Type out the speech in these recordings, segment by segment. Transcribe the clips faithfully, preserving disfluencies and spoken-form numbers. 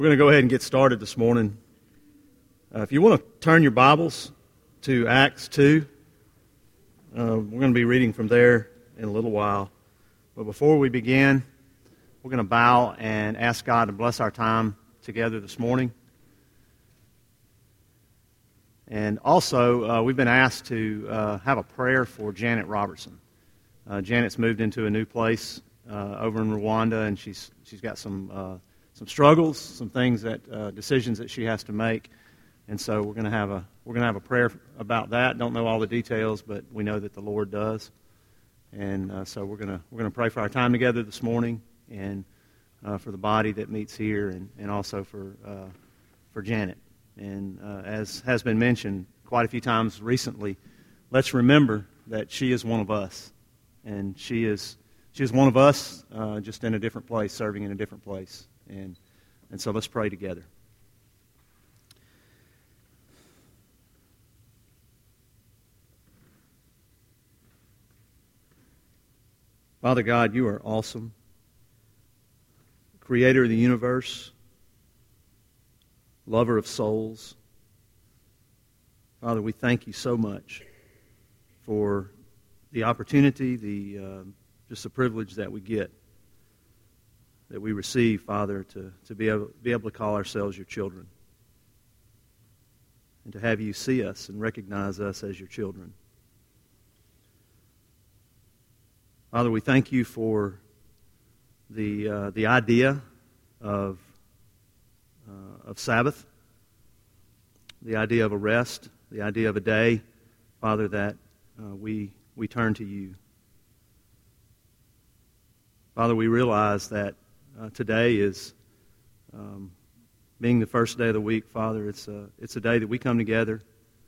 We're going to go ahead and get started this morning. Uh, if you want to turn your Bibles to Acts two, uh, we're going to be reading from there in a little while. But before we begin, we're going to bow and ask God to bless our time together this morning. And also, uh, we've been asked to uh, have a prayer for Janet Robertson. Uh, Janet's moved into a new place uh, over in Rwanda, and she's she's got some uh, some struggles, some things that uh, decisions that she has to make. And so we're going to have a we're going to have a prayer about that. Don't know all the details, but we know that the Lord does. And uh, so we're going to we're going to pray for our time together this morning, and uh, for the body that meets here, and, and also for uh, for Janet. And uh, as has been mentioned quite a few times recently, let's remember that she is one of us, and she is she is one of us, uh, just in a different place, serving in a different place. And and so let's pray together. Father God, you are awesome. Creator of the universe, lover of souls. Father, we thank you so much for the opportunity, the uh, just the privilege that we get, that we receive, Father, to, to be able, be able to call ourselves your children, and to have you see us and recognize us as your children. Father, we thank you for the uh, the idea of uh, of Sabbath, the idea of a rest, the idea of a day, Father, that uh, we we turn to you. Father, we realize that uh, today is um, being the first day of the week. Father, it's a it's a day that we come together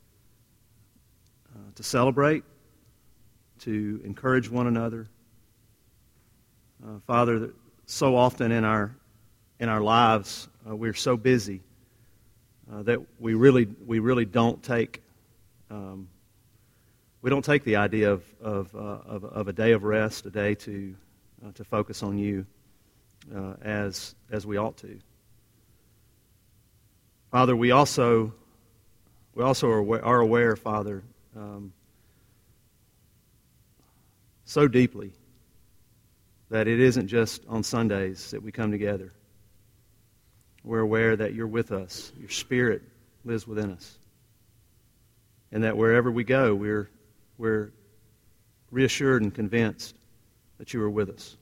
uh, to celebrate, to encourage one another. Uh, Father, so often in our in our lives uh, we're so busy uh, that we really we really don't take um, we don't take the idea of of, uh, of of a day of rest, a day to uh, to focus on you uh, as as we ought to. Father, we also we also are aware, are aware Father, um, so deeply, that it isn't just on Sundays that we come together. We're aware that you're with us. Your Spirit lives within us. And that wherever we go, we're, we're reassured and convinced that you are with us.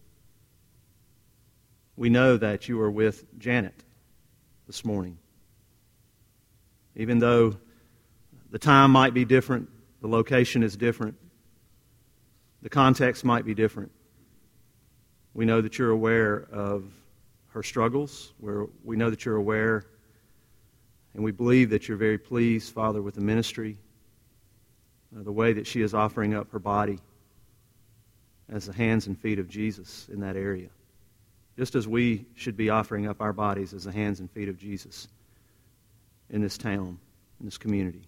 We know that you are with Janet this morning. Even though the time might be different, the location is different, the context might be different, we know that you're aware of her struggles. We're, we know that you're aware, and we believe that you're very pleased, Father, with the ministry, uh, the way that she is offering up her body as the hands and feet of Jesus in that area. Just as we should be offering up our bodies as the hands and feet of Jesus in this town, in this community.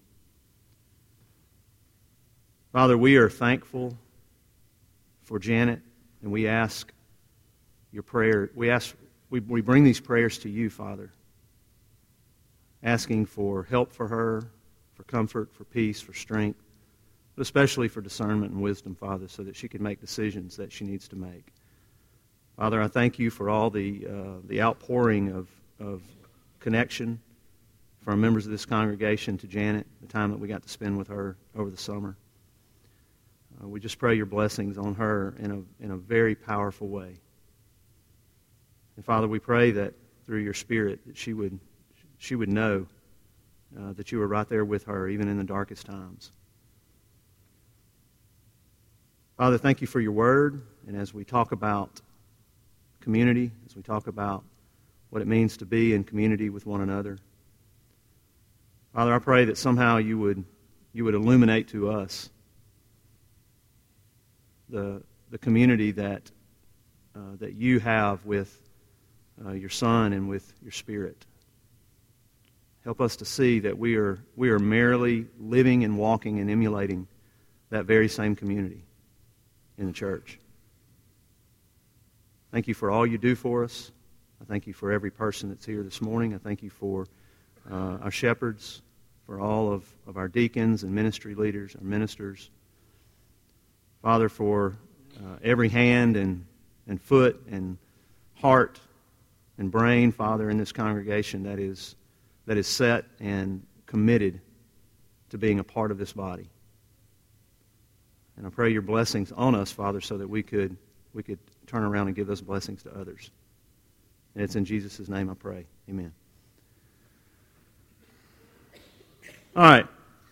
Father, we are thankful for Janet, and we ask your prayer. We ask, we, we bring these prayers to you, Father, asking for help for her, for comfort, for peace, for strength, but especially for discernment and wisdom, Father, so that she can make decisions that she needs to make. Father, I thank you for all the uh, the outpouring of, of connection from members of this congregation to Janet, the time that we got to spend with her over the summer. Uh, we just pray your blessings on her in a in a very powerful way. And Father, we pray that through your Spirit that she would she would know uh, that you were right there with her, even in the darkest times. Father, thank you for your word, and as we talk about community, as we talk about what it means to be in community with one another, Father, I pray that somehow you would you would illuminate to us the the community that uh, that you have with uh, your Son and with your Spirit. Help us to see that we are we are merely living and walking and emulating that very same community in the church. Thank you for all you do for us. I thank you for every person that's here this morning. I thank you for uh, our shepherds, for all of, of our deacons and ministry leaders, our ministers. Father, for uh, every hand and, and foot and heart and brain, Father, in this congregation that is that is set and committed to being a part of this body. And I pray your blessings on us, Father, so that we could we could turn around and give those blessings to others. And it's in Jesus' name I pray. Amen. All right.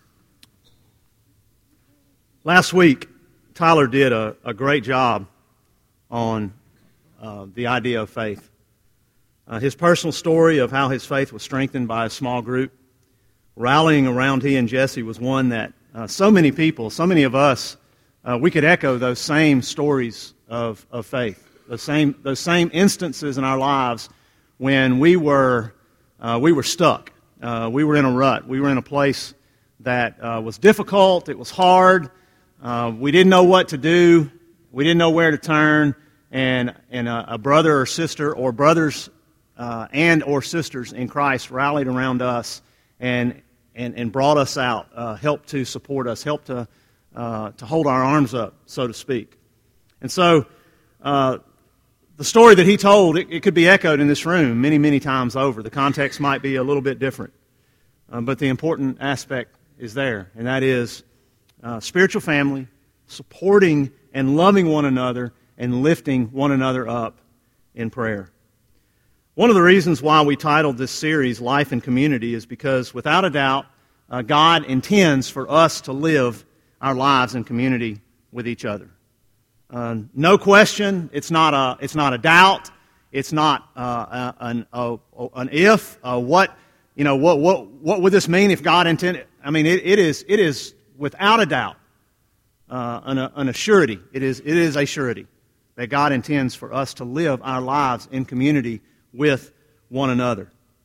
Last week, Tyler did a, a great job on uh, the idea of faith. Uh, his personal story of how his faith was strengthened by a small group, rallying around he and Jesse, was one that uh, so many people, so many of us, uh, we could echo those same stories of, of faith, those same those same instances in our lives when we were uh, we were stuck, uh, we were in a rut, we were in a place that uh, was difficult, it was hard, uh, we didn't know what to do, we didn't know where to turn, and and a, a brother or sister or brothers uh, and or sisters in Christ rallied around us and and, and brought us out, uh, helped to support us, helped to uh, to hold our arms up, so to speak. And so uh, the story that he told, it, it could be echoed in this room many, many times over. The context might be a little bit different, uh, but the important aspect is there, and that is uh, spiritual family, supporting and loving one another and lifting one another up in prayer. One of the reasons why we titled this series Life and Community is because, without a doubt, uh, God intends for us to live our lives in community with each other. Uh, no question, it's not a it's not a doubt, it's not uh, an a, an if. Uh, what you know, what what what would this mean if God intended? I mean, it, it is it is without a doubt uh, an an assurity. It is it is a surety that God intends for us to live our lives in community with one another.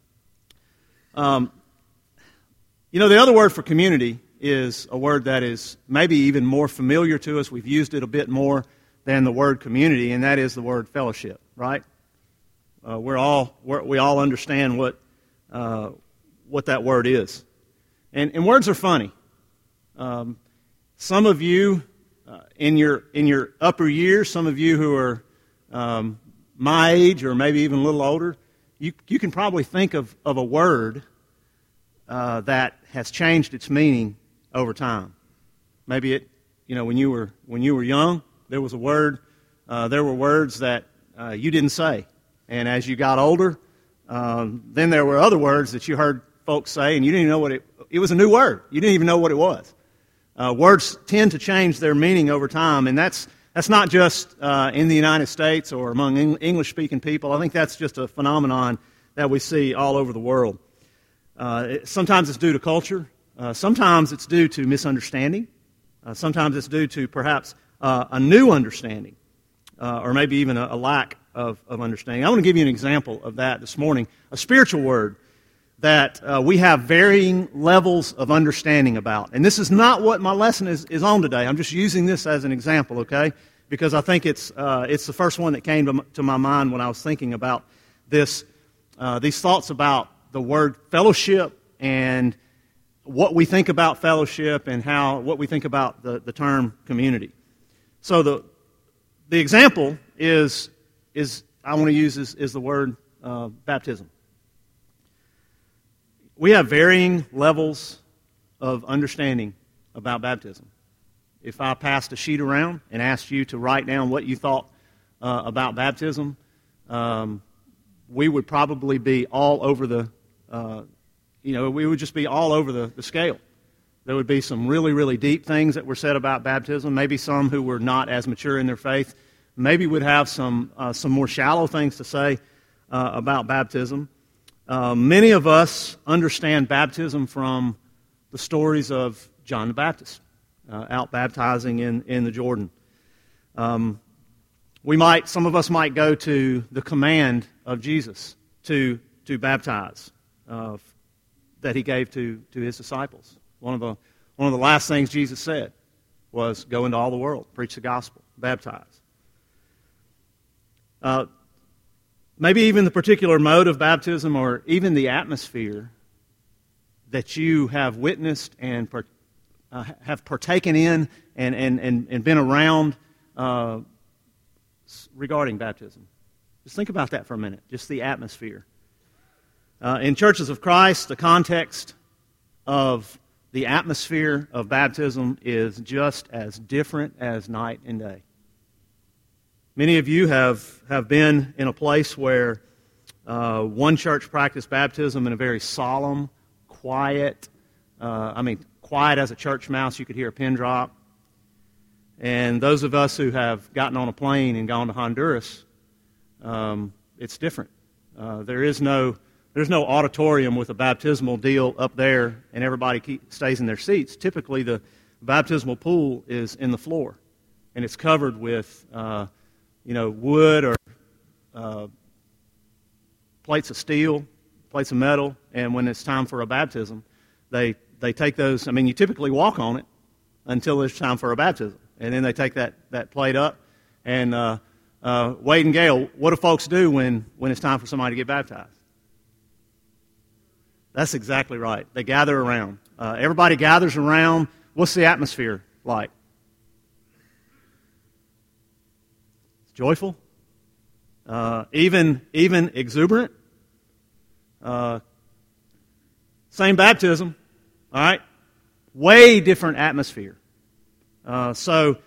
Um, you know, the other word for community is a word that is maybe even more familiar to us. We've used it a bit more than the word community, and that is the word fellowship, right? Uh, we're all we're, we all understand what uh, what that word is, and and words are funny. Um, some of you uh, in your in your upper years, some of you who are um, my age or maybe even a little older, you you can probably think of, of a word uh, that has changed its meaning over time. Maybe it, you know, when you were when you were young, there was a word, uh, there were words that uh, you didn't say, and as you got older, um, then there were other words that you heard folks say, and you didn't even know what it. It was a new word. You didn't even know what it was. Uh, words tend to change their meaning over time, and that's. That's not just uh, in the United States or among English-speaking people. I think that's just a phenomenon that we see all over the world. Uh, it, sometimes it's due to culture. Uh, sometimes it's due to misunderstanding. Uh, sometimes it's due to perhaps uh, a new understanding uh, or maybe even a, a lack of, of understanding. I want to give you an example of that this morning, a spiritual word that uh, we have varying levels of understanding about. And this is not what my lesson is, is on today. I'm just using this as an example, okay? Because I think it's uh, it's the first one that came to, m- to my mind when I was thinking about this, uh, these thoughts about the word fellowship and what we think about fellowship and how what we think about the, the term community. So the the example is is I want to use is, is the word uh, baptism. We have varying levels of understanding about baptism. If I passed a sheet around and asked you to write down what you thought uh, about baptism, um, we would probably be all over the, uh, you know, we would just be all over the, the scale. There would be some really, really deep things that were said about baptism. Maybe some who were not as mature in their faith maybe would have some uh, some more shallow things to say uh, about baptism. Uh, many of us understand baptism from the stories of John the Baptist, uh, out baptizing in, in the Jordan. Um, we might, some of us might go to the command of Jesus to to baptize uh, that he gave to, to his disciples. One of the one of the last things Jesus said was, "Go into all the world, preach the gospel, baptize." Uh, maybe even the particular mode of baptism or even the atmosphere that you have witnessed and per, uh, have partaken in and, and, and, and been around uh, regarding baptism. Just think about that for a minute, just the atmosphere. Uh, in Churches of Christ, the context of the atmosphere of baptism is just as different as night and day. Many of you have, have been in a place where uh, one church practiced baptism in a very solemn, quiet, uh, I mean, quiet as a church mouse, you could hear a pin drop. And those of us who have gotten on a plane and gone to Honduras, um, it's different. Uh, there is no there's no auditorium with a baptismal deal up there, and everybody keep, stays in their seats. Typically, the baptismal pool is in the floor, and it's covered with uh, you know wood or uh, plates of steel, plates of metal. And when it's time for a baptism, they they take those. I mean, you typically walk on it until it's time for a baptism. And then they take that, that plate up. And uh, uh, Wade and Gail, what do folks do when, when it's time for somebody to get baptized? That's exactly right. They gather around. Uh, everybody gathers around. What's the atmosphere like? It's joyful. Uh, even, even exuberant. Uh, same baptism. All right? Way different atmosphere. Uh, so,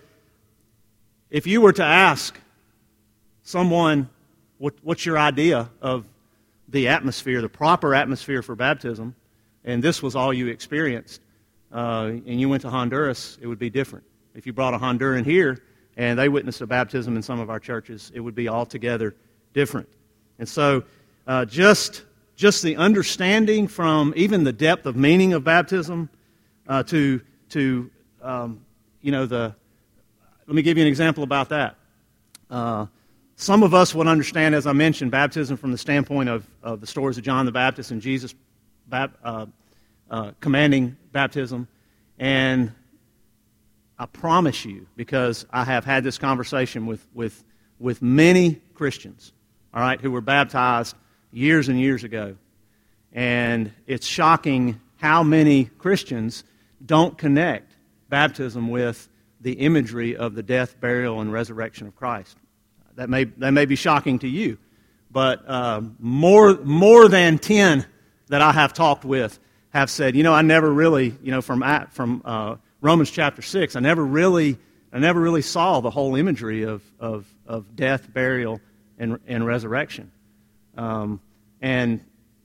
if you were to ask someone, what, what's your idea of the atmosphere, the proper atmosphere for baptism, and this was all you experienced, uh, and you went to Honduras, it would be different. If you brought a Honduran here and they witnessed a baptism in some of our churches, it would be altogether different. And so, uh, just just the understanding from even the depth of meaning of baptism uh, to to um, You know, the. Let me give you an example about that. Uh, some of us would understand, as I mentioned, baptism from the standpoint of, of the stories of John the Baptist and Jesus bap, uh, uh, commanding baptism. And I promise you, because I have had this conversation with, with, with many Christians, all right, who were baptized years and years ago. And it's shocking how many Christians don't connect baptism with the imagery of the death, burial, and resurrection of Christ. That may that may be shocking to you, but uh, more more than ten that I have talked with have said, you know, I never really, you know, from from uh, Romans chapter six, I never really I never really saw the whole imagery of of, of death, burial, and and resurrection, um, and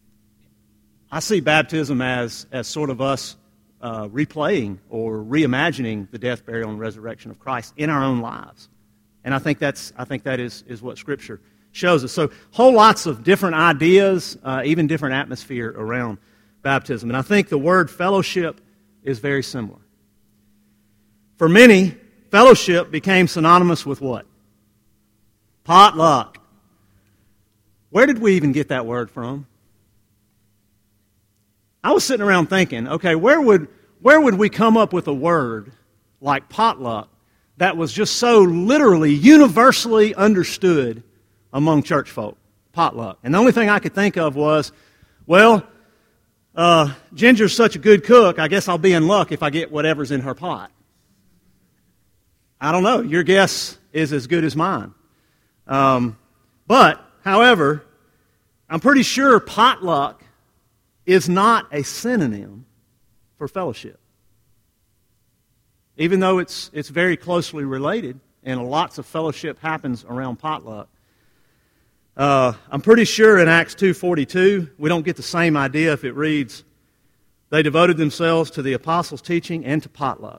I see baptism as as sort of us. Uh, replaying or reimagining the death, burial, and resurrection of Christ in our own lives, and I think that's I think that is is what Scripture shows us. So, whole lots of different ideas, uh, even different atmosphere around baptism, and I think the word fellowship is very similar. For many, fellowship became synonymous with what? Potluck. Where did we even get that word from? I was sitting around thinking, okay, where would where would we come up with a word like potluck that was just so literally, universally understood among church folk? Potluck. And the only thing I could think of was, well, uh, Ginger's such a good cook, I guess I'll be in luck if I get whatever's in her pot. I don't know. Your guess is as good as mine. Um, but, however, I'm pretty sure potluck is not a synonym for fellowship. Even though it's it's very closely related, and lots of fellowship happens around potluck. Uh, I'm pretty sure in Acts two forty-two, we don't get the same idea if it reads, they devoted themselves to the apostles' teaching and to potluck,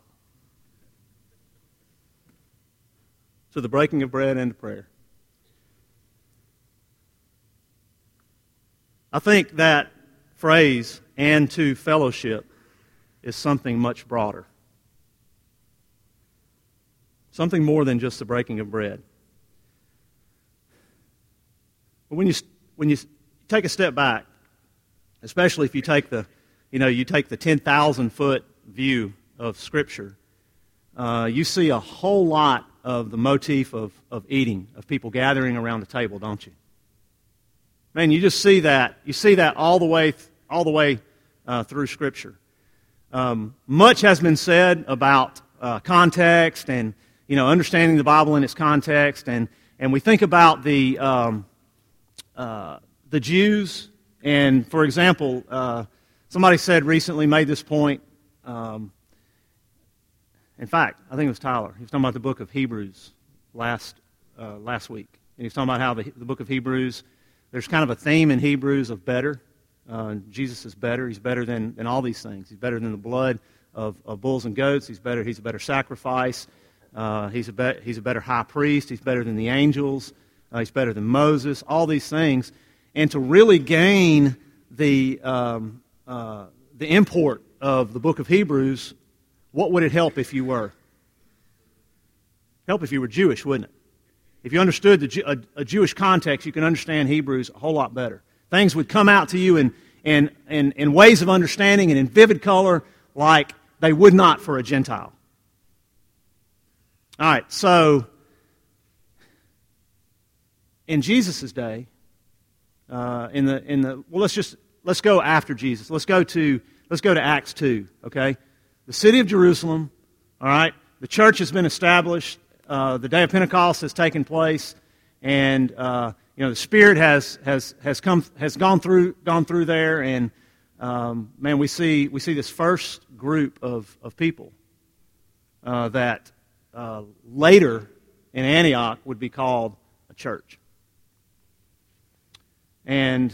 to the breaking of bread and to prayer. I think that phrase, and to fellowship, is something much broader. Something more than just the breaking of bread. But when you when you take a step back, especially if you take the you know you take the ten thousand foot view of Scripture, uh, you see a whole lot of the motif of of eating, of people gathering around the table, don't you? Man, you just see that. You see that all the way, all the way uh, through Scripture. Um, much has been said about uh, context and, you know, understanding the Bible in its context, and and we think about the um, uh, the Jews. And for example, uh, somebody said recently, made this point. Um, in fact, I think it was Tyler. He was talking about the book of Hebrews last uh, last week, and he was talking about how the, the book of Hebrews, there's kind of a theme in Hebrews of better. Uh, Jesus is better. He's better than, than all these things. He's better than the blood of, of bulls and goats. He's better. He's a better sacrifice. Uh, he's a be- he's a better high priest. He's better than the angels. Uh, he's better than Moses. All these things, and to really gain the um, uh, the import of the book of Hebrews, what would it help if you were? Help if you were Jewish, wouldn't it? If you understood the, a, a Jewish context, you can understand Hebrews a whole lot better. Things would come out to you in, in, in, in ways of understanding and in vivid color like they would not for a Gentile. All right, so in Jesus' day, uh, in the in the well, let's just let's go after Jesus. Let's go to let's go to Acts two. Okay, the city of Jerusalem. All right, the church has been established. Uh, the day of Pentecost has taken place, and uh, you know the Spirit has has has come has gone through gone through there, and um, man, we see we see this first group of of people uh, that uh, later in Antioch would be called a church, and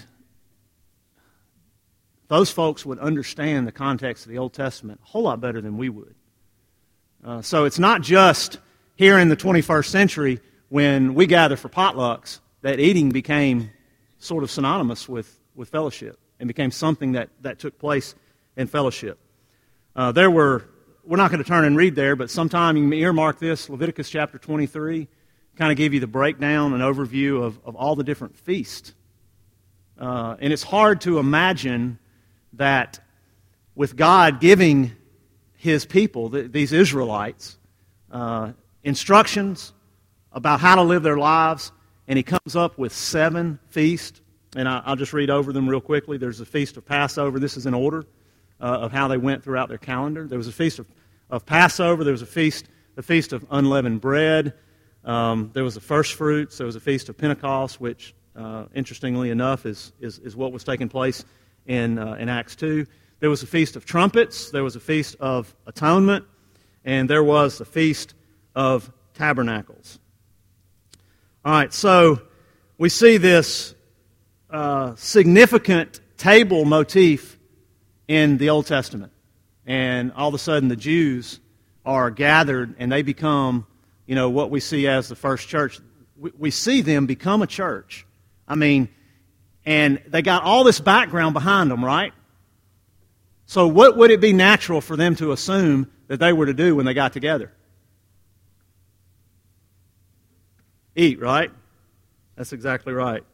those folks would understand the context of the Old Testament a whole lot better than we would. Uh, so it's not just here in the twenty-first century, when we gather for potlucks, that eating became sort of synonymous with, with fellowship and became something that, that took place in fellowship. Uh, there were, we're not going to turn and read there, but sometime you can earmark this, Leviticus chapter twenty-three, kind of give you the breakdown and overview of, of all the different feasts. Uh, and it's hard to imagine that with God giving His people, the, these Israelites, uh, instructions about how to live their lives, and He comes up with seven feasts, and I, I'll just read over them real quickly. There's a feast of Passover. This is in order uh, of how they went throughout their calendar. There was a feast of, of Passover. There was a feast, the feast of unleavened bread. Um, there was the first fruits. There was a feast of Pentecost, which, uh, interestingly enough, is, is is what was taking place in uh, in Acts two. There was a feast of trumpets. There was a feast of atonement, and there was the feast of tabernacles. All right, so we see this uh, significant table motif in the Old Testament. And all of a sudden the Jews are gathered and they become, you know, what we see as the first church. We, we see them become a church. I mean, and they got all this background behind them, right? So what would it be natural for them to assume that they were to do when they got together? Eat, right? That's exactly right.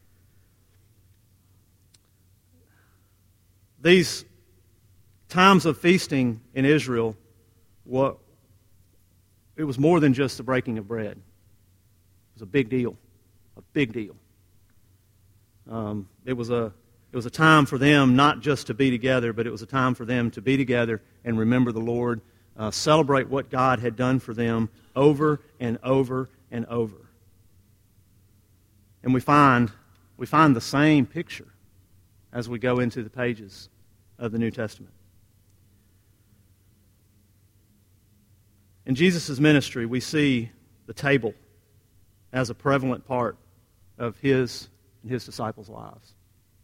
These times of feasting in Israel, what, it was more than just the breaking of bread. It was a big deal, a big deal. Um, it was a it was a time for them not just to be together, but it was a time for them to be together and remember the Lord, uh, celebrate what God had done for them over and over and over. And we find we find the same picture as we go into the pages of the New Testament. In Jesus' ministry, we see the table as a prevalent part of His and His disciples' lives.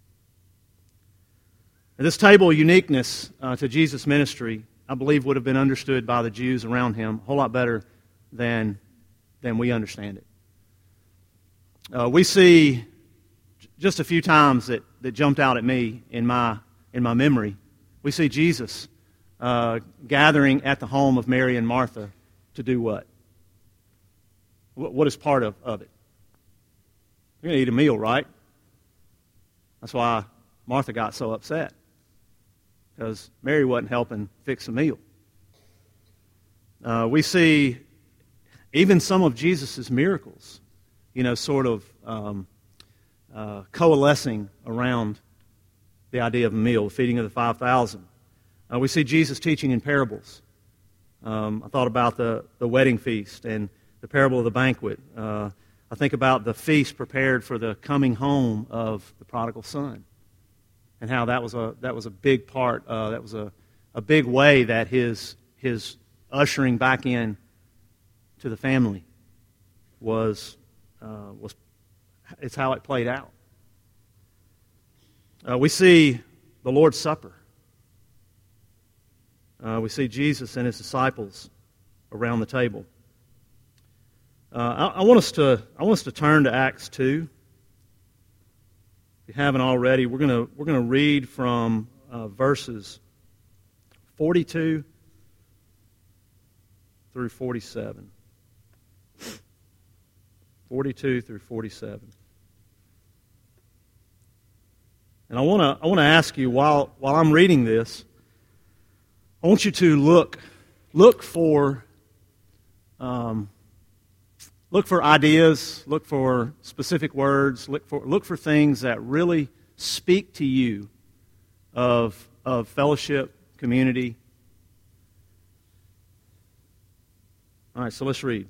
And this table uniqueness uh, to Jesus' ministry, I believe, would have been understood by the Jews around Him a whole lot better than, than we understand it. Uh, we see just a few times that, that jumped out at me in my in my memory. We see Jesus uh, gathering at the home of Mary and Martha to do what? What, what is part of, of it? You're going to eat a meal, right? That's why Martha got so upset, because Mary wasn't helping fix a meal. Uh, we see even some of Jesus' miracles, you know, sort of um, uh, coalescing around the idea of a meal, the feeding of the five thousand. Uh, we see Jesus teaching in parables. Um, I thought about the, the wedding feast and the parable of the banquet. Uh, I think about the feast prepared for the coming home of the prodigal son, and how that was a that was a big part. Uh, that was a, a big way that his his ushering back in to the family was uh, was it's how it played out. Uh, we see the Lord's Supper. Uh, we see Jesus and his disciples around the table. Uh, I, I want us to I want us to turn to Acts two. If you haven't already, we're gonna we're gonna read from uh, verses forty-two through forty-seven. forty-two through forty-seven. And I want to I want to ask you while while I'm reading this, I want you to look look for um, look for ideas, look for specific words, look for look for things that really speak to you of of fellowship, community. All right, so let's read.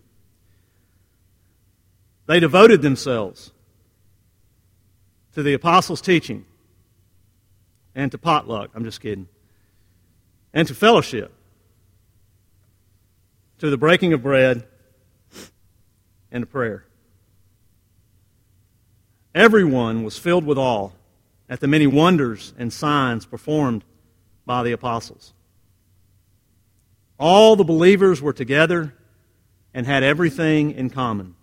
They devoted themselves to the apostles' teaching and to potluck. I'm just kidding. And to fellowship, to the breaking of bread, and to prayer. Everyone was filled with awe at the many wonders and signs performed by the apostles. All the believers were together and had everything in common.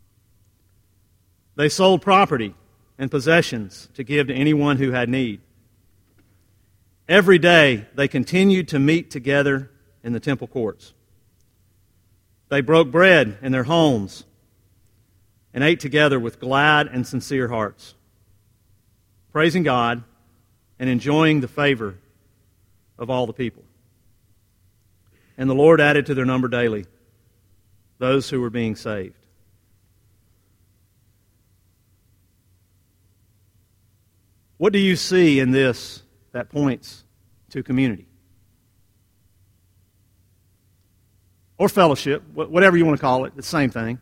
They sold property and possessions to give to anyone who had need. Every day they continued to meet together in the temple courts. They broke bread in their homes and ate together with glad and sincere hearts, praising God and enjoying the favor of all the people. And the Lord added to their number daily those who were being saved. What do you see in this that points to community? Or fellowship, whatever you want to call it, it's the same thing.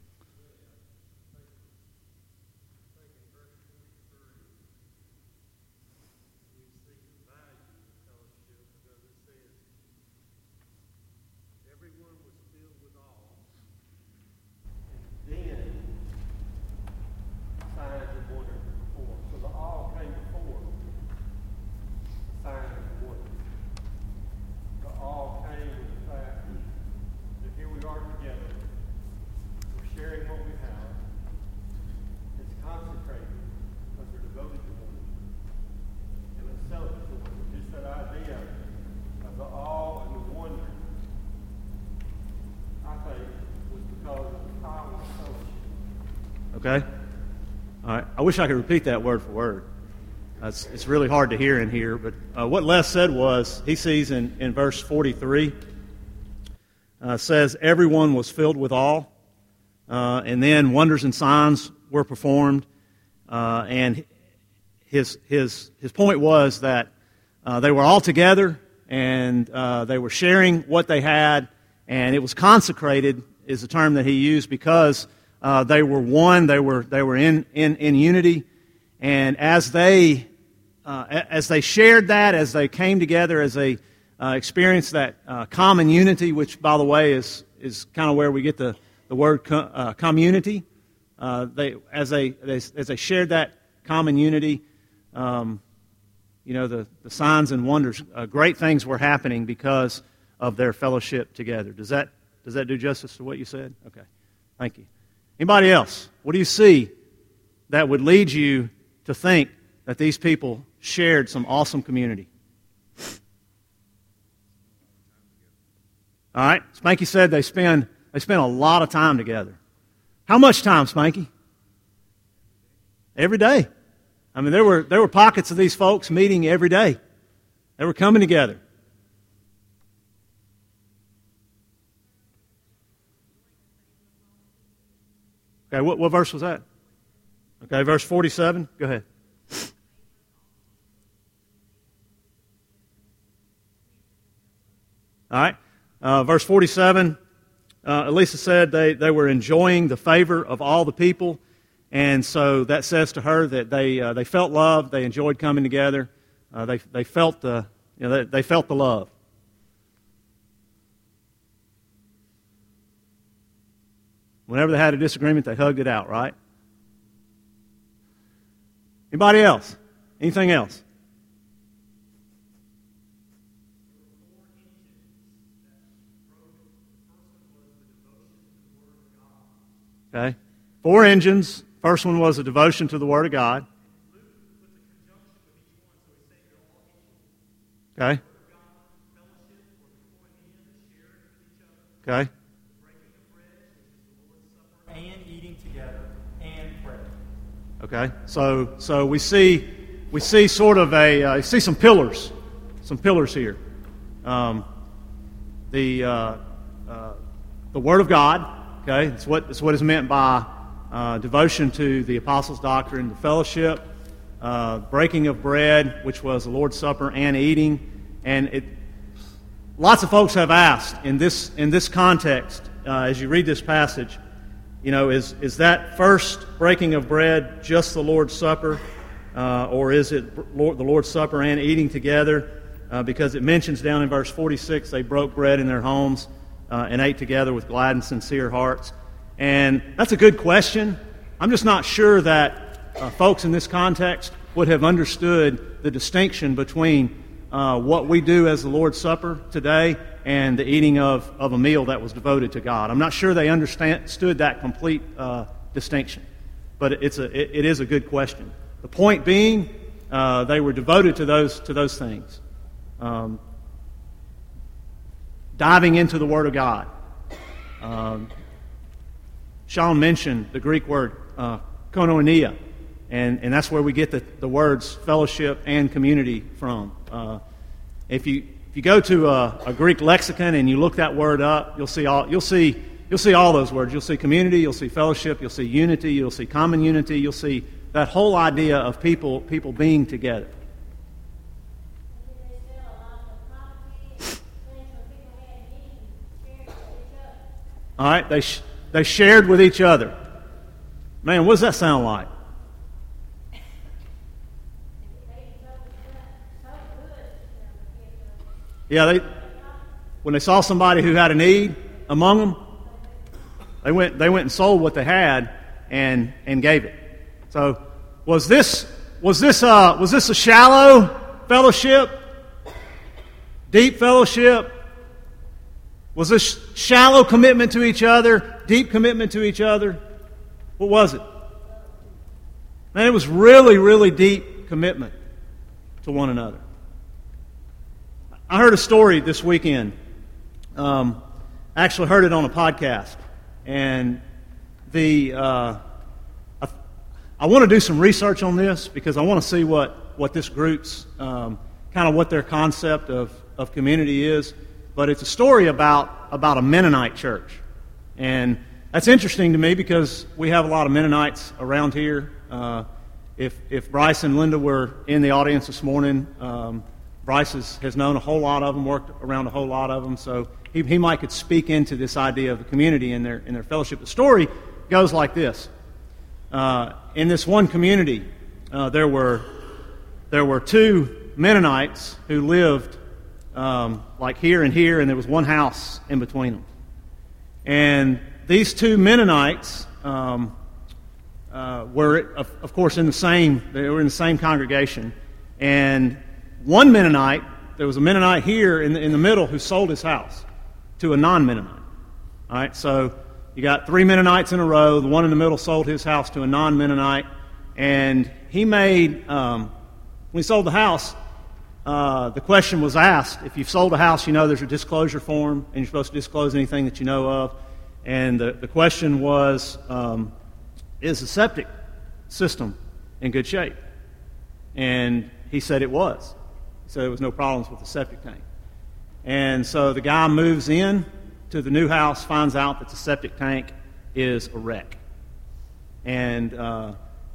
Okay? All right. I wish I could repeat that word for word. Uh, it's, it's really hard to hear in here, but uh, what Les said was, he sees in, in verse forty-three, uh, says, everyone was filled with awe, uh, and then wonders and signs were performed, uh, and his, his, his point was that uh, they were all together, and uh, they were sharing what they had, and it was consecrated, is the term that he used, because Uh, they were one. They were they were in, in, in unity, and as they uh, as they shared that, as they came together, as they uh, experienced that uh, common unity, which, by the way, is is kind of where we get the the word co- uh, community. Uh, they as they, they as they shared that common unity, um, you know, the the signs and wonders, uh, great things were happening because of their fellowship together. Does that does that do justice to what you said? Okay, thank you. Anybody else? What do you see that would lead you to think that these people shared some awesome community? All right. Spanky said they spend they spend a lot of time together. How much time, Spanky? Every day. I mean, there were there were pockets of these folks meeting every day. They were coming together. Okay, what, what verse was that? Okay, verse forty-seven. Go ahead. All right. Uh, verse forty-seven, uh, Elisa said they, they were enjoying the favor of all the people. And so that says to her that they uh, they felt love. They enjoyed coming together. Uh, they they felt the you know they, they felt the love. Whenever they had a disagreement, they hugged it out, right? Anybody else? Anything else? Okay. Four engines. First one was a devotion to the Word of God. Okay. Okay. And eating together and prayer. Okay. So so we see we see sort of a uh, you see some pillars, some pillars here. Um, the uh, uh, the Word of God. Okay, it's what it's what is meant by uh, devotion to the apostles' doctrine, the fellowship, uh, breaking of bread, which was the Lord's Supper, and eating. And it, lots of folks have asked in this in this context, uh, as you read this passage, you know, is is that first breaking of bread just the Lord's Supper, uh, or is it the Lord's Supper and eating together? Uh, because it mentions down in verse forty-six they broke bread in their homes. Uh, and ate together with glad and sincere hearts. And that's a good question. I'm just not sure that uh, folks in this context would have understood the distinction between uh, what we do as the Lord's Supper today and the eating of, of a meal that was devoted to God. I'm not sure they understood that complete uh, distinction. But it's a, it, it is a good question. The point being, uh, they were devoted to those, to those things. Um, Diving into the Word of God. Um, Sean mentioned the Greek word uh, koinonia, and, and that's where we get the, the words fellowship and community from. Uh, if you if you go to a, a Greek lexicon and you look that word up, you'll see all you'll see you'll see all those words. You'll see community, you'll see fellowship, you'll see unity, you'll see common unity, you'll see that whole idea of people people being together. All right, they sh- they shared with each other. Man, what does that sound like? Yeah, they when they saw somebody who had a need among them, they went they went and sold what they had and and gave it. So was this was this uh was this a shallow fellowship? Deep fellowship? Was this shallow commitment to each other, deep commitment to each other? What was it? Man, it was really, really deep commitment to one another. I heard a story this weekend. Um, I actually heard it on a podcast. And the uh, I, I want to do some research on this because I want to see what, what this group's, um, kind of what their concept of, of community is. But it's a story about, about a Mennonite church. And that's interesting to me because we have a lot of Mennonites around here. Uh, if, if Bryce and Linda were in the audience this morning, um, Bryce has, has known a whole lot of them, worked around a whole lot of them, so he, he might could speak into this idea of the community in their, in their fellowship. The story goes like this. Uh, in this one community, uh, there were there were two Mennonites who lived Um, like here and here, and there was one house in between them. And these two Mennonites um, uh, were, of, of course, in the same. They were in the same congregation. And one Mennonite, there was a Mennonite here in the, in the middle who sold his house to a non-Mennonite. All right, so you got three Mennonites in a row. The one in the middle sold his house to a non-Mennonite, and he made um, when he sold the house. Uh, the question was asked, if you've sold a house, you know there's a disclosure form, and you're supposed to disclose anything that you know of. And the, the question was, um, is the septic system in good shape? And he said it was. He said there was no problems with the septic tank. And so the guy moves in to the new house, finds out that the septic tank is a wreck. And uh,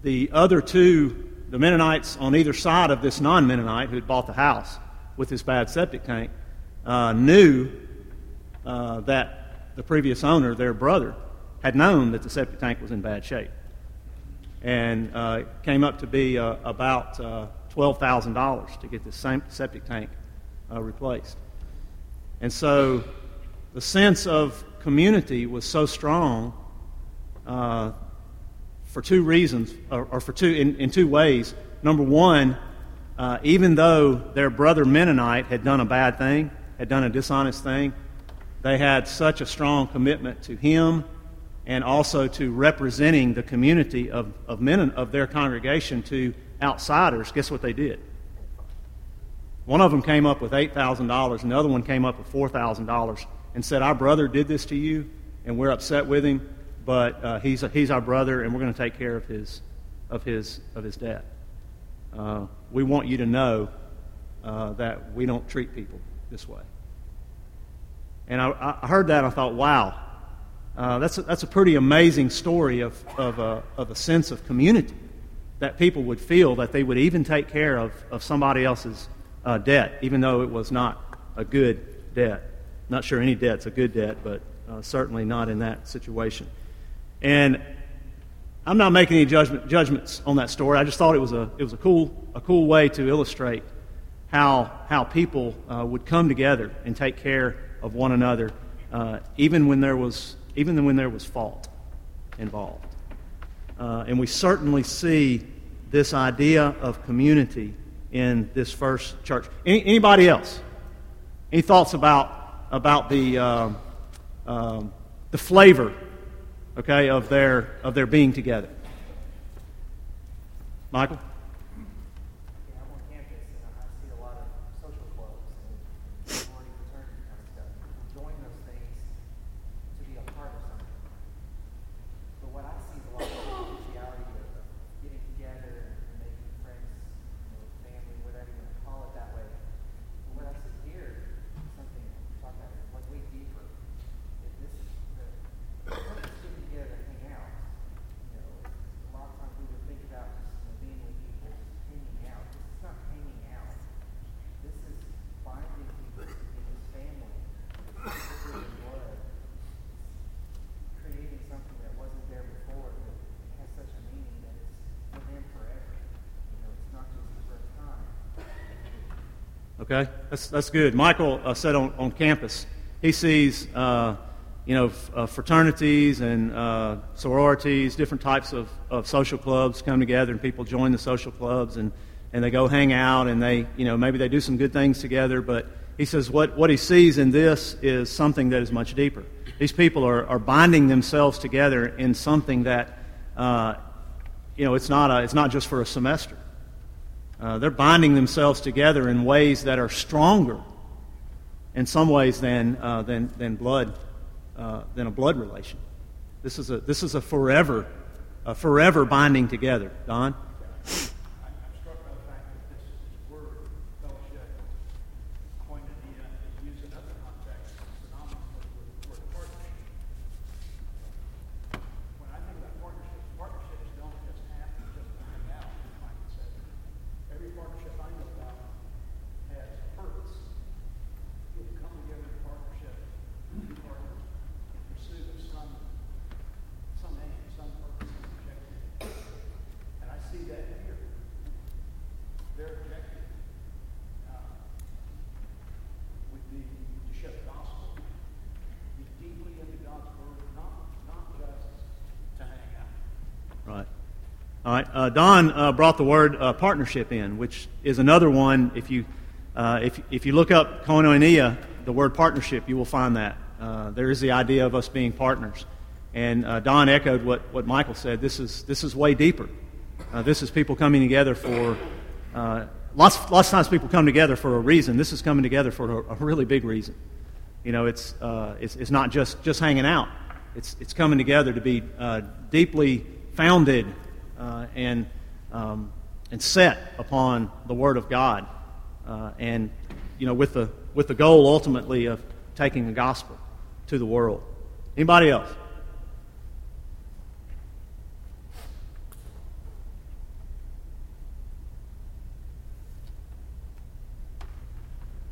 the other two, the Mennonites on either side of this non-Mennonite who had bought the house with this bad septic tank, uh, knew uh, that the previous owner, their brother, had known that the septic tank was in bad shape. And uh, it came up to be uh, about uh, twelve thousand dollars to get this same septic tank uh, replaced. And so the sense of community was so strong uh, for two reasons, or, or for two in, in two ways. Number one, uh, even though their brother Mennonite had done a bad thing, had done a dishonest thing, they had such a strong commitment to him and also to representing the community of, of men of their congregation to outsiders. Guess what they did? One of them came up with eight thousand dollars, and the other one came up with four thousand dollars and said, our brother did this to you, and we're upset with him, but uh, he's, a, he's our brother, and we're going to take care of his, of his, of his debt. Uh, we want you to know uh, that we don't treat people this way. And I, I heard that, and I thought, wow, uh, that's, a, that's a pretty amazing story of, of, a, of a sense of community, that people would feel that they would even take care of, of somebody else's uh, debt, even though it was not a good debt. Not sure any debt's a good debt, but uh, certainly not in that situation. And I'm not making any judgment, judgments on that story. I just thought it was a it was a cool a cool way to illustrate how how people uh, would come together and take care of one another, uh, even when there was even when there was fault involved. Uh, and we certainly see this idea of community in this first church. Any, anybody else? Any thoughts about about the uh, um, the flavor, okay, of their of their being together? Michael? Yeah, I'm on campus and I see a lot of social clubs and sorority fraternity kind of stuff. Join those things to be a part of something. But what I see is a lot of potentiality of getting together and making friends, you know, family, whatever you want to call it that way. But what I see here is something talk about it like way deeper. If this is the just getting together and hang out. You know, a lot of times we would think about just, you know, being with people, just hanging out. This is not hanging out. This is binding people in this family, with blood, creating something that wasn't there before that has such a meaning that it's with them forever. You know, it's not just for a time. Okay, that's that's good. Michael uh, said on, on campus, he sees uh, you know f- uh, fraternities and uh, sororities, different types of, of social clubs come together, and people join the social clubs and, and they go hang out, and they you know maybe they do some good things together. But he says what, what he sees in this is something that is much deeper. These people are, are binding themselves together in something that uh, you know it's not a, it's not just for a semester. Uh, they're binding themselves together in ways that are stronger, in some ways, than uh, than than blood, uh, than a blood relation. This is a this is a forever, a forever binding together. Don? I'm struck by the fact that this word, fellowship, koinonia, is used in other contexts synonymously with the word partnership. When I think about partnerships, partnerships don't just happen just to hang out, as Michael said. Every partnership I know about has purpose. You come together in partnership, two partners, in pursuit of some some aim, some purpose, some objective. And I see that here. Their objective uh, would be to share the gospel, be deeply into God's word, not not just to hang out. Right. All right. Uh, Don uh, brought the word uh, partnership in, which is another one. If you uh, if if you look up koinonia, the word partnership, you will find that uh, there is the idea of us being partners. And uh, Don echoed what, what Michael said. This is this is way deeper. Uh, this is people coming together for uh, lots lots of times people come together for a reason. This is coming together for a, a really big reason. You know, it's uh, it's it's not just, just hanging out. It's it's coming together to be uh, deeply founded uh, and um, and set upon the Word of God, uh, and you know, with the with the goal ultimately of taking the gospel to the world. Anybody else?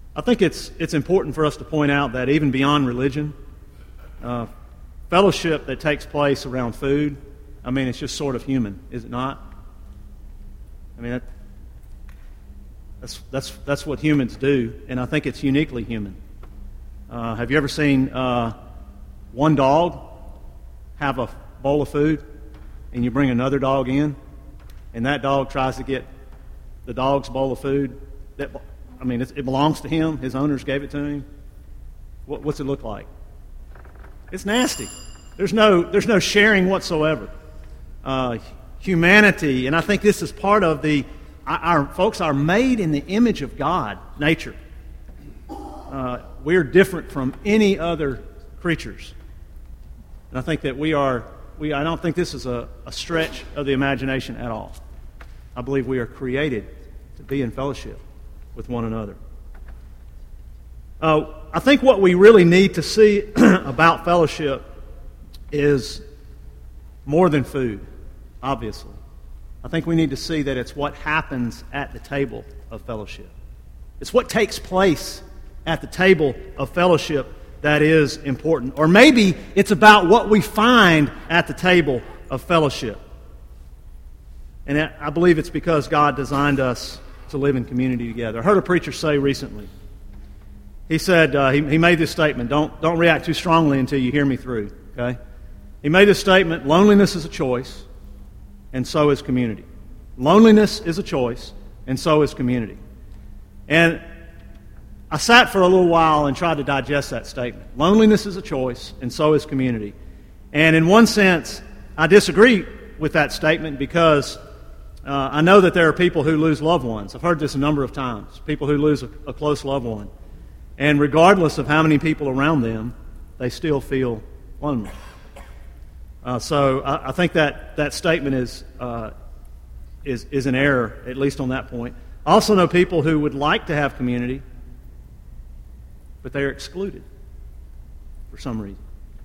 I think it's it's important for us to point out that even beyond religion, uh, fellowship that takes place around food, I mean, it's just sort of human, is it not? I mean, that, that's that's that's what humans do, and I think it's uniquely human. Uh, have you ever seen uh, one dog have a bowl of food, and you bring another dog in, and that dog tries to get the dog's bowl of food? That I mean, it, it belongs to him. His owners gave it to him. What, what's it look like? It's nasty. There's no there's no sharing whatsoever. Uh, humanity, and I think this is part of the our, our folks are made in the image of God, nature. Uh, we're different from any other creatures. And I think that we are, we, I don't think this is a, a stretch of the imagination at all. I believe we are created to be in fellowship with one another. Uh, I think what we really need to see about fellowship is more than food, obviously. I think we need to see that it's what happens at the table of fellowship. It's what takes place at the table of fellowship that is important. Or maybe it's about what we find at the table of fellowship. And I believe it's because God designed us to live in community together. I heard a preacher say recently, he said, uh, he, he made this statement, don't, don't react too strongly until you hear me through, okay? He made this statement, loneliness is a choice, and so is community. Loneliness is a choice, and so is community. And I sat for a little while and tried to digest that statement. Loneliness is a choice, and so is community. And in one sense, I disagree with that statement because uh, I know that there are people who lose loved ones. I've heard this a number of times, people who lose a, a close loved one. And regardless of how many people around them, they still feel lonely. Uh, so I, I think that that statement is, uh, is, is an error, at least on that point. I also know people who would like to have community, but they are excluded for some reason.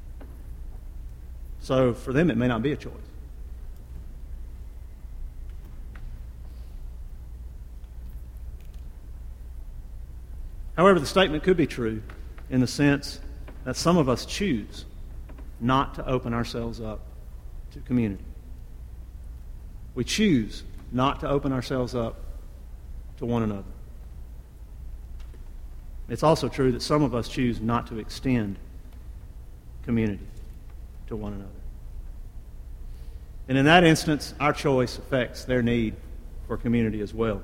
So for them, it may not be a choice. However, the statement could be true in the sense that some of us choose not to open ourselves up to community. We choose not to open ourselves up to one another. It's also true that some of us choose not to extend community to one another. And in that instance, our choice affects their need for community as well.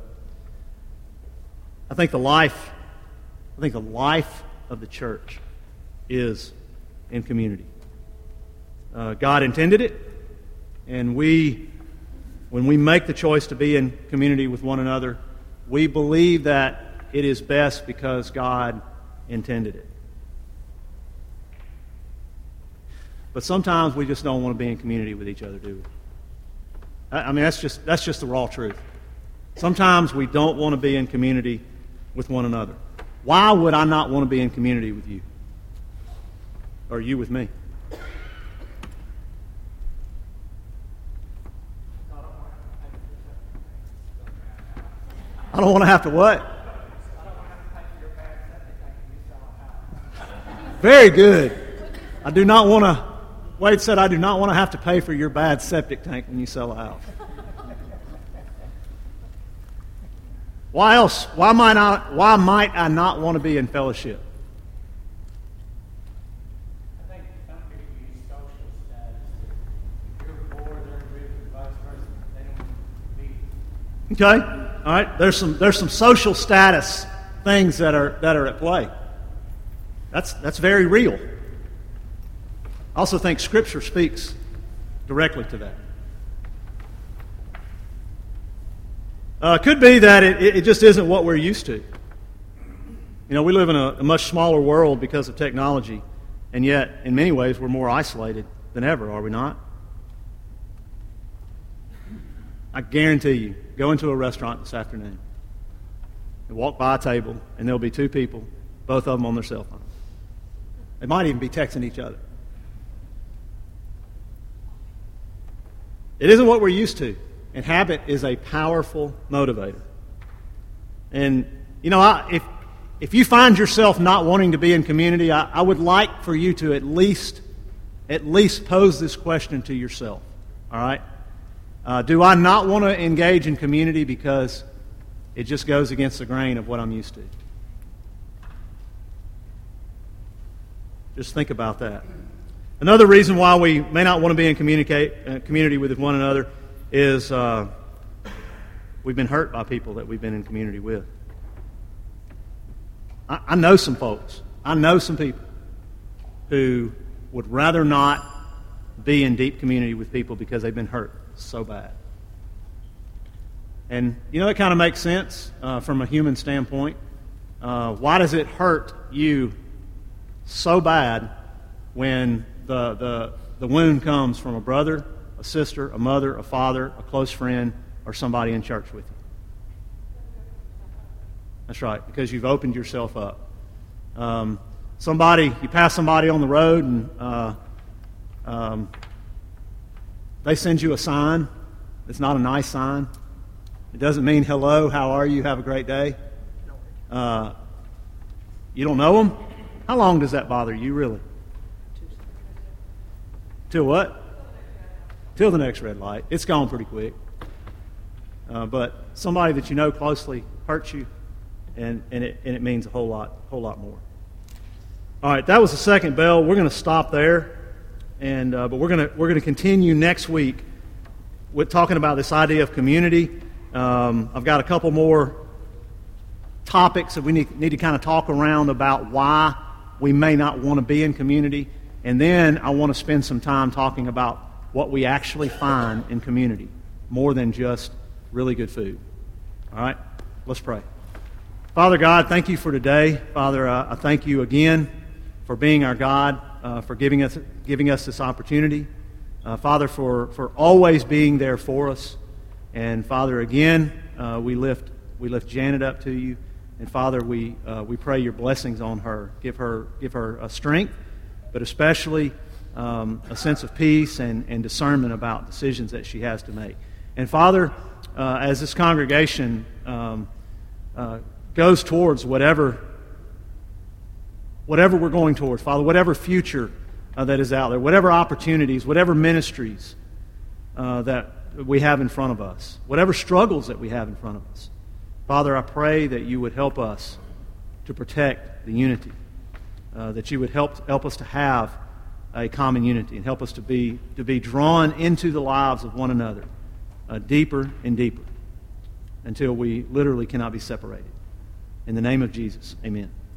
I think the life, I think the life of the church is in community. Uh, God intended it, and we, when we make the choice to be in community with one another, we believe that it is best because God intended it. But sometimes we just don't want to be in community with each other, do we? I mean, that's just that's just the raw truth. Sometimes we don't want to be in community with one another. Why would I not want to be in community with you? Or you with me? I don't want to have to what? Very good. I do not want to, Wade said, I do not want to have to pay for your bad septic tank when you sell a house. Why else? Why might I, why might I not want to be in fellowship? I think some people use social status. If you're poor, they're rich, and vice versa. They don't be. Okay. All right. There's some there's some social status things that are that are at play. That's that's very real. I also think Scripture speaks directly to that. Uh, it could be that it, it just isn't what we're used to. You know, we live in a, a much smaller world because of technology, and yet, in many ways, we're more isolated than ever, are we not? I guarantee you, go into a restaurant this afternoon and walk by a table, and there'll be two people, both of them on their cell phones. They might even be texting each other. It isn't what we're used to, and habit is a powerful motivator. And, you know, I, if if you find yourself not wanting to be in community, I, I would like for you to at least, at least pose this question to yourself. All right? Uh, do I not want to engage in community because it just goes against the grain of what I'm used to? Just think about that. Another reason why we may not want to be in communicate, uh, community with one another is uh, we've been hurt by people that we've been in community with. I, I know some folks. I know some people who would rather not be in deep community with people because they've been hurt so bad. And, you know, that kind of makes sense uh, from a human standpoint. Uh, why does it hurt you so bad when the, the, the wound comes from a brother, a sister, a mother, a father, a close friend, or somebody in church with you? That's right, because you've opened yourself up. Um, somebody, you pass somebody on the road and uh, um, they send you a sign. It's not a nice sign. It doesn't mean, hello, how are you, have a great day. Uh, you don't know them? How long does that bother you, really? Till what? Till the next red light. It's gone pretty quick. Uh, but somebody that you know closely hurts you, and, and, it, and it means a whole lot, whole lot more. All right, that was the second bell. We're going to stop there, and uh, but we're going to we're going to continue next week with talking about this idea of community. Um, I've got a couple more topics that we need, need to kind of talk around about why we may not want to be in community, and then I want to spend some time talking about what we actually find in community, more than just really good food. All right, let's pray. Father God, thank you for today. Father, uh, I thank you again for being our God, uh, for giving us giving us this opportunity. Uh, Father, for, for always being there for us. And Father, again, uh, we lift we lift Janet up to you. And Father, we uh, we pray your blessings on her. Give her give her a strength, but especially um, a sense of peace and, and discernment about decisions that she has to make. And Father, uh, as this congregation um, uh, goes towards whatever whatever we're going towards, Father, whatever future uh, that is out there, whatever opportunities, whatever ministries uh, that we have in front of us, whatever struggles that we have in front of us, Father, I pray that you would help us to protect the unity, uh, that you would help help us to have a common unity and help us to be to be drawn into the lives of one another uh, deeper and deeper until we literally cannot be separated. In the name of Jesus, amen.